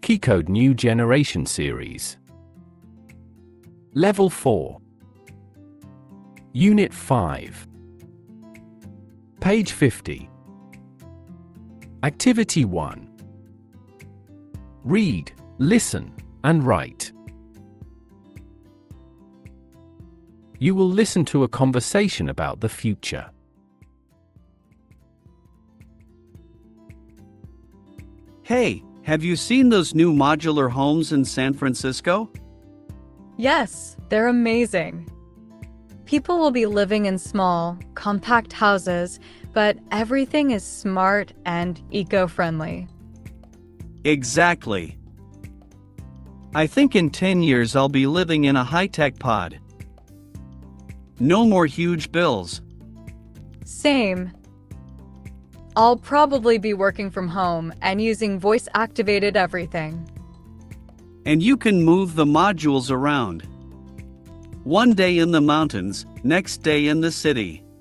KeyCode New Generation Series. Level 4. Unit 5. Page 50. Activity 1. Read, listen, and write. You will listen to a conversation about the future. Hey, have you seen those new modular homes in San Francisco? Yes, they're amazing. People will be living in small, compact houses, but everything is smart and eco-friendly. Exactly. I think in 10 years I'll be living in a high-tech pod. No more huge bills. Same. I'll probably be working from home and using voice-activated everything. And you can move the modules around. One day in the mountains, next day in the city.